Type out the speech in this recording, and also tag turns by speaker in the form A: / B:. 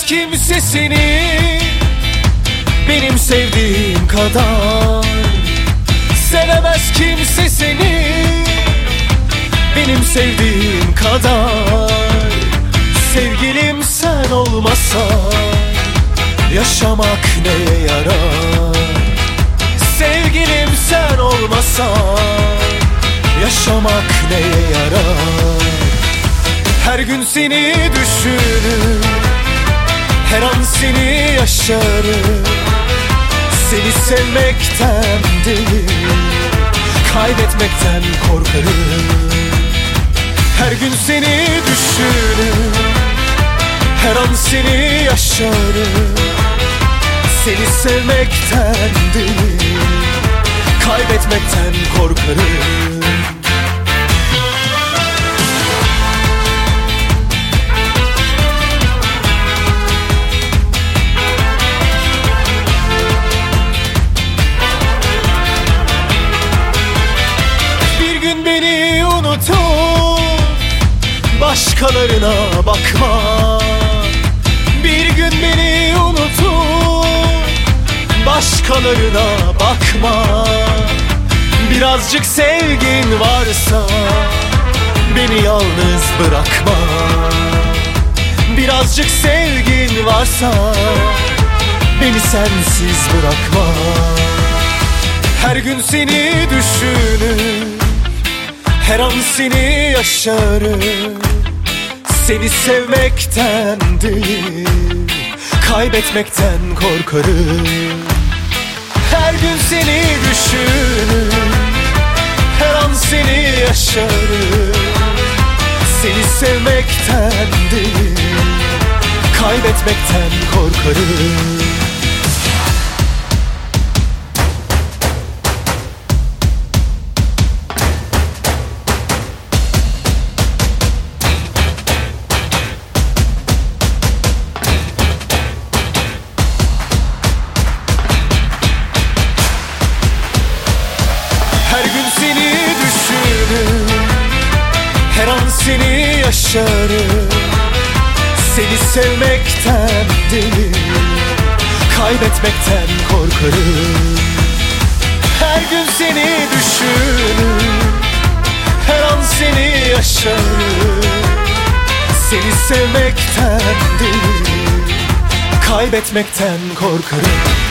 A: kimse seni benim sevdiğim kadar. Sevemez kimse seni benim sevdiğim kadar. Sevgilim sen olmasan yaşamak neye yarar? Sevgilim sen olmasan yaşamak neye yarar? Her gün seni düşünür, her an seni yaşarım. Seni sevmekten değil, kaybetmekten korkarım. Her gün seni düşünür, her an seni yaşarım. Seni sevmekten değil, kaybetmekten korkarım. Bir gün beni unutup başkalarına bakma. Bir gün beni unutup başkalarına bakma. Birazcık sevgin varsa beni yalnız bırakma. Birazcık sevgin varsa beni sensiz bırakma. Her gün seni düşünür, her an seni yaşarım. Seni sevmekten değil, kaybetmekten korkarım. Her gün seni düşünür, her an seni yaşarım. Seni sevmekten değil, kaybetmekten korkarım. Her gün seni düşünür, her an seni yaşarım. Seni sevmekten değil, kaybetmekten korkarım. Her gün seni düşünür, her an seni yaşarım. Seni sevmekten değil, kaybetmekten korkarım.